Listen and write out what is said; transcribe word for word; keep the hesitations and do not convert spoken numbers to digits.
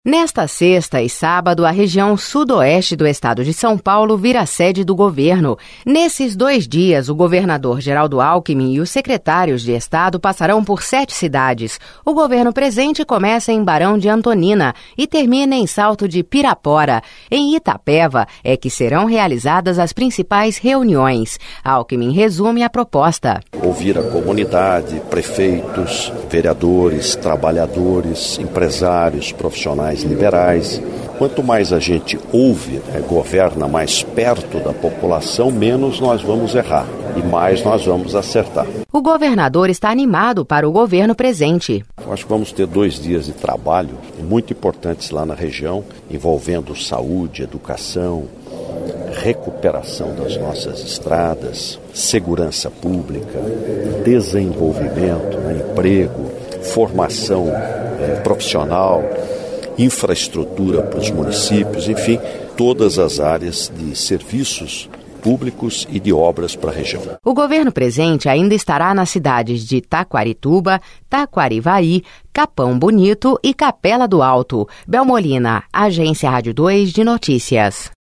Nesta sexta e sábado, a região sudoeste do estado de São Paulo vira sede do governo. Nesses dois dias, o governador Geraldo Alckmin e os secretários de estado passarão por sete cidades. O governo presente começa em Barão de Antonina e termina em Salto de Pirapora. Em Itapeva é que serão realizadas as principais reuniões. Alckmin resume a proposta. Ouvir a comunidade, prefeitos, vereadores, trabalhadores, empresários, profissionais liberais. Quanto mais a gente ouve, né, governa mais perto da população, menos nós vamos errar e mais nós vamos acertar. O governador está animado para o governo presente. Eu acho que vamos ter dois dias de trabalho muito importantes lá na região, envolvendo saúde, educação, recuperação das nossas estradas, segurança pública, desenvolvimento, né, emprego, formação eh, profissional, infraestrutura para os municípios, enfim, todas as áreas de serviços públicos e de obras para a região. O governo presente ainda estará nas cidades de Taquarituba, Taquarivaí, Capão Bonito e Capela do Alto. Belmolina, Agência Rádio dois de Notícias.